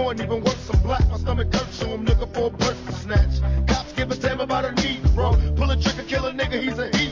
important, even worse, I'm black. My stomach hurts, so I'm looking for a birth to snatch. Cops give a damn about a Negro. Pull a trigger, kill a nigga, he's a hero.